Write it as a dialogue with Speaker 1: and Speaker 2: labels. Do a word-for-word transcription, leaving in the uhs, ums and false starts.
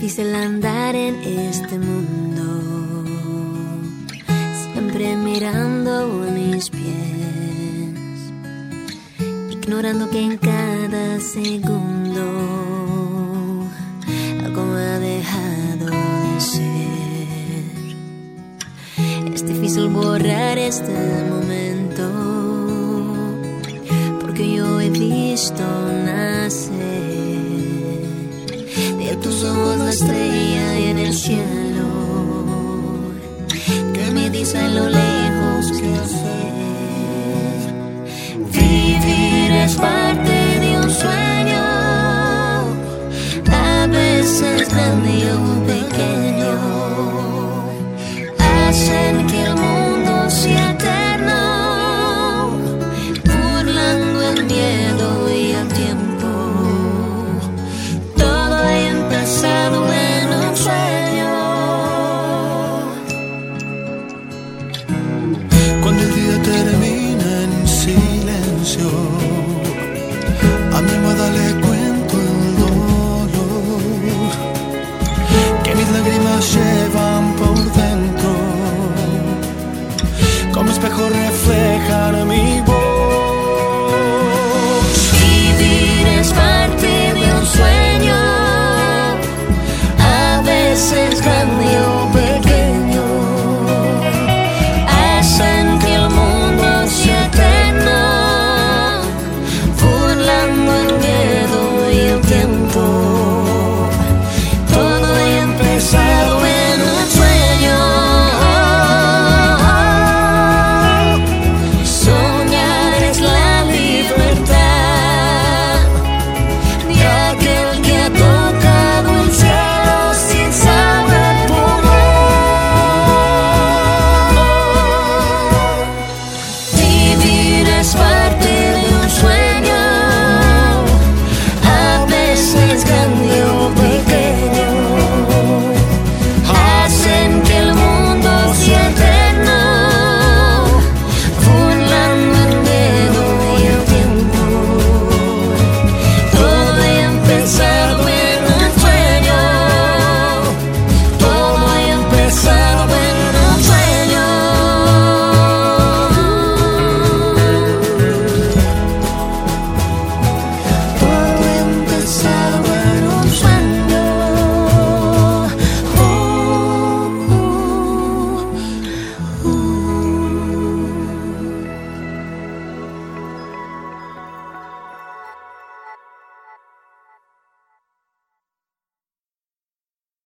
Speaker 1: difícil andar en este mundo, siempre mirando mis pies, ignorando que en cada segundo algo ha dejado de ser. Es difícil borrar este momento, porque yo he visto nacer de tus ojos la estrella y en el cielo que me dice a lo lejos qué hacer. Vivir es parte de un sueño, a veces grande y